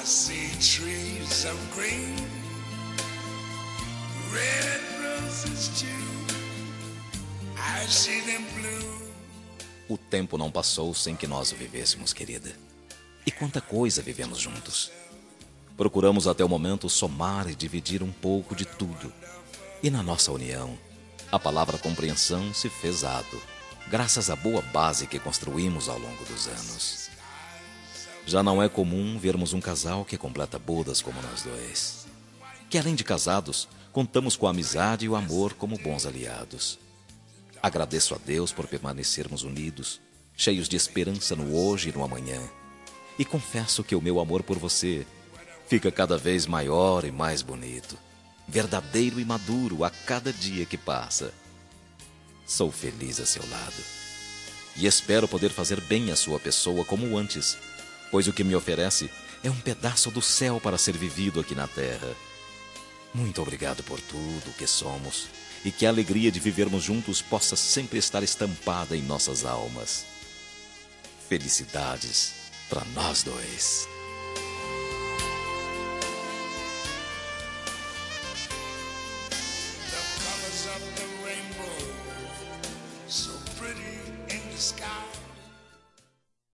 see trees of green, red roses too. I see them blue. O tempo não passou sem que nós o vivêssemos, querida. E quanta coisa vivemos juntos. Procuramos até o momento somar e dividir um pouco de tudo. E na nossa união, a palavra compreensão se fez ato, graças à boa base que construímos ao longo dos anos. Já não é comum vermos um casal que completa bodas como nós dois. Que além de casados, contamos com a amizade e o amor como bons aliados. Agradeço a Deus por permanecermos unidos, cheios de esperança no hoje e no amanhã. E confesso que o meu amor por você fica cada vez maior e mais bonito, verdadeiro e maduro a cada dia que passa. Sou feliz a seu lado. E espero poder fazer bem à sua pessoa como antes, pois o que me oferece é um pedaço do céu para ser vivido aqui na terra. Muito obrigado por tudo que somos e que a alegria de vivermos juntos possa sempre estar estampada em nossas almas. Felicidades para nós dois.